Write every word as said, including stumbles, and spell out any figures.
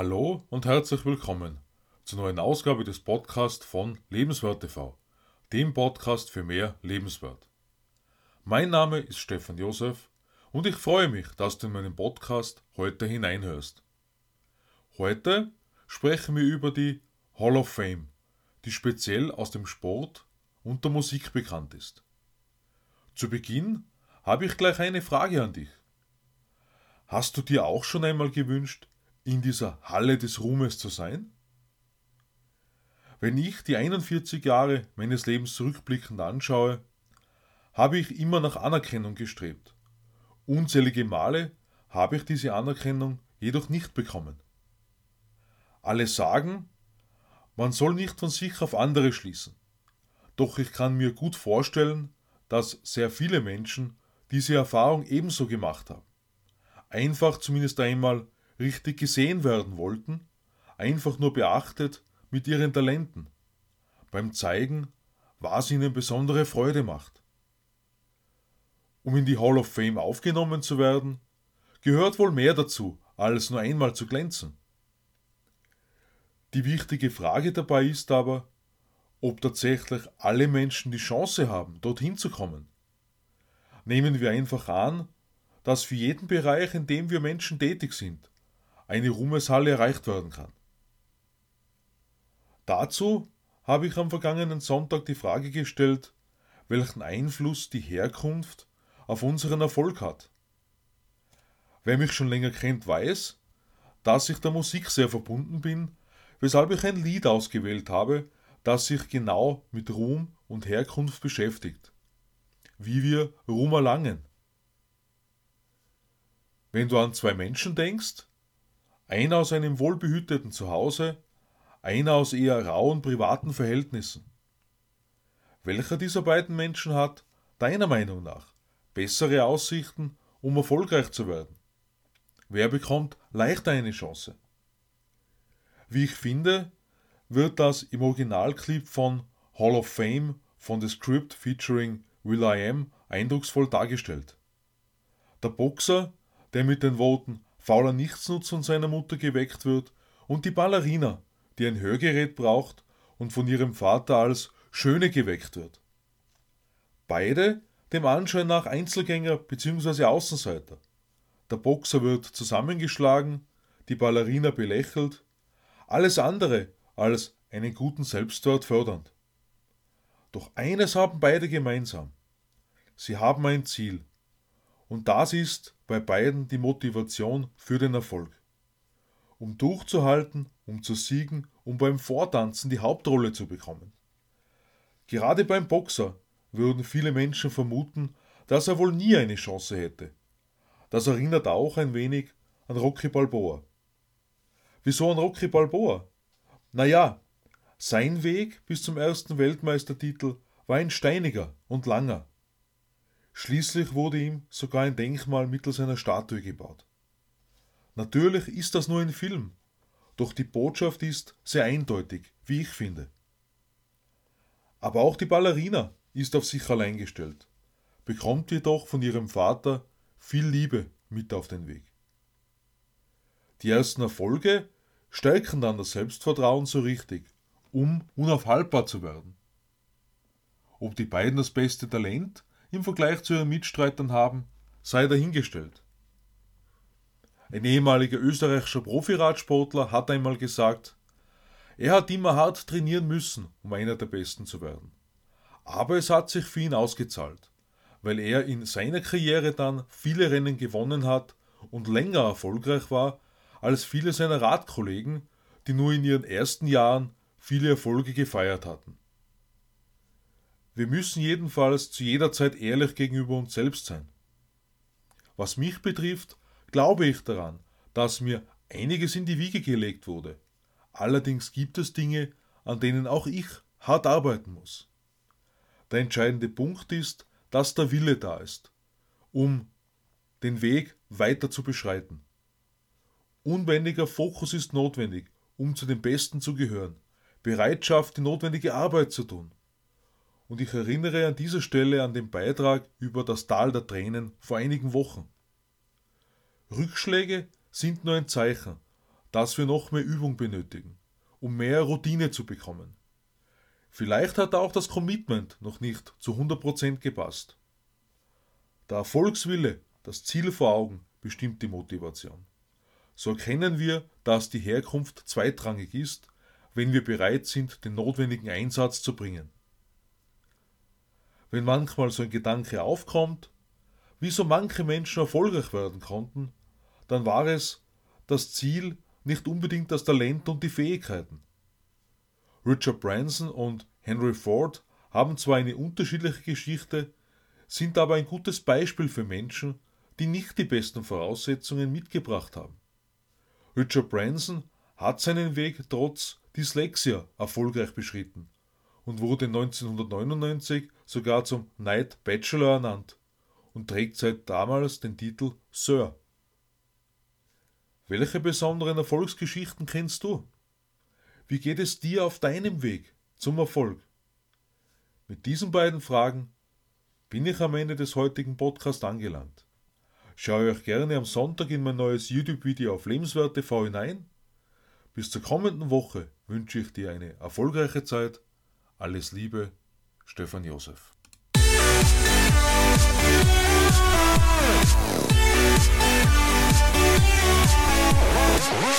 Hallo und herzlich willkommen zur neuen Ausgabe des Podcasts von Lebenswert T V, dem Podcast für mehr Lebenswert. Mein Name ist Stefan Josef und ich freue mich, dass du in meinen Podcast heute hineinhörst. Heute sprechen wir über die Hall of Fame, die speziell aus dem Sport und der Musik bekannt ist. Zu Beginn habe ich gleich eine Frage an dich. Hast du dir auch schon einmal gewünscht, in dieser Halle des Ruhmes zu sein? Wenn ich die einundvierzig Jahre meines Lebens zurückblickend anschaue, habe ich immer nach Anerkennung gestrebt. Unzählige Male habe ich diese Anerkennung jedoch nicht bekommen. Alle sagen, man soll nicht von sich auf andere schließen. Doch ich kann mir gut vorstellen, dass sehr viele Menschen diese Erfahrung ebenso gemacht haben. Einfach zumindest einmal richtig gesehen werden wollten, einfach nur beachtet mit ihren Talenten, beim Zeigen, was ihnen besondere Freude macht. Um in die Hall of Fame aufgenommen zu werden, gehört wohl mehr dazu, als nur einmal zu glänzen. Die wichtige Frage dabei ist aber, ob tatsächlich alle Menschen die Chance haben, dorthin zu kommen. Nehmen wir einfach an, dass für jeden Bereich, in dem wir Menschen tätig sind, eine Ruhmeshalle erreicht werden kann. Dazu habe ich am vergangenen Sonntag die Frage gestellt, welchen Einfluss die Herkunft auf unseren Erfolg hat. Wer mich schon länger kennt, weiß, dass ich der Musik sehr verbunden bin, weshalb ich ein Lied ausgewählt habe, das sich genau mit Ruhm und Herkunft beschäftigt. Wie wir Ruhm erlangen. Wenn du an zwei Menschen denkst, einer aus einem wohlbehüteten Zuhause, einer aus eher rauen privaten Verhältnissen. Welcher dieser beiden Menschen hat, deiner Meinung nach, bessere Aussichten, um erfolgreich zu werden? Wer bekommt leichter eine Chance? Wie ich finde, wird das im Originalclip von Hall of Fame von The Script featuring will.i.am eindrucksvoll dargestellt. Der Boxer, der mit den Worten fauler Nichtsnutz von seiner Mutter geweckt wird, und die Ballerina, die ein Hörgerät braucht und von ihrem Vater als Schöne geweckt wird. Beide dem Anschein nach Einzelgänger bzw. Außenseiter. Der Boxer wird zusammengeschlagen, die Ballerina belächelt, alles andere als einen guten Selbstwert fördernd. Doch eines haben beide gemeinsam. Sie haben ein Ziel. Und das ist bei beiden die Motivation für den Erfolg. Um durchzuhalten, um zu siegen, um beim Vortanzen die Hauptrolle zu bekommen. Gerade beim Boxer würden viele Menschen vermuten, dass er wohl nie eine Chance hätte. Das erinnert auch ein wenig an Rocky Balboa. Wieso an Rocky Balboa? Naja, sein Weg bis zum ersten Weltmeistertitel war ein steiniger und langer. Schließlich wurde ihm sogar ein Denkmal mittels einer Statue gebaut. Natürlich ist das nur ein Film, doch die Botschaft ist sehr eindeutig, wie ich finde. Aber auch die Ballerina ist auf sich allein gestellt, bekommt jedoch von ihrem Vater viel Liebe mit auf den Weg. Die ersten Erfolge stärken dann das Selbstvertrauen so richtig, um unaufhaltbar zu werden. Ob die beiden das beste Talent im Vergleich zu ihren Mitstreitern haben, sei dahingestellt. Ein ehemaliger österreichischer Profiradsportler hat einmal gesagt, er hat immer hart trainieren müssen, um einer der Besten zu werden. Aber es hat sich für ihn ausgezahlt, weil er in seiner Karriere dann viele Rennen gewonnen hat und länger erfolgreich war als viele seiner Radkollegen, die nur in ihren ersten Jahren viele Erfolge gefeiert hatten. Wir müssen jedenfalls zu jeder Zeit ehrlich gegenüber uns selbst sein. Was mich betrifft, glaube ich daran, dass mir einiges in die Wiege gelegt wurde. Allerdings gibt es Dinge, an denen auch ich hart arbeiten muss. Der entscheidende Punkt ist, dass der Wille da ist, um den Weg weiter zu beschreiten. Unbändiger Fokus ist notwendig, um zu den Besten zu gehören. Bereitschaft, die notwendige Arbeit zu tun. Und ich erinnere an dieser Stelle an den Beitrag über das Tal der Tränen vor einigen Wochen. Rückschläge sind nur ein Zeichen, dass wir noch mehr Übung benötigen, um mehr Routine zu bekommen. Vielleicht hat auch das Commitment noch nicht zu hundert Prozent gepasst. Der Erfolgswille, das Ziel vor Augen, bestimmt die Motivation. So erkennen wir, dass die Herkunft zweitrangig ist, wenn wir bereit sind, den notwendigen Einsatz zu bringen. Wenn manchmal so ein Gedanke aufkommt, wieso manche Menschen erfolgreich werden konnten, dann war es das Ziel, nicht unbedingt das Talent und die Fähigkeiten. Richard Branson und Henry Ford haben zwar eine unterschiedliche Geschichte, sind aber ein gutes Beispiel für Menschen, die nicht die besten Voraussetzungen mitgebracht haben. Richard Branson hat seinen Weg trotz Dyslexia erfolgreich beschritten und wurde neunzehnhundertneunundneunzig sogar zum Knight Bachelor ernannt und trägt seit damals den Titel Sir. Welche besonderen Erfolgsgeschichten kennst du? Wie geht es dir auf deinem Weg zum Erfolg? Mit diesen beiden Fragen bin ich am Ende des heutigen Podcasts angelangt. Schaue euch gerne am Sonntag in mein neues YouTube-Video auf Lebenswert T V hinein. Bis zur kommenden Woche wünsche ich dir eine erfolgreiche Zeit. Alles Liebe, Stefan Josef. What?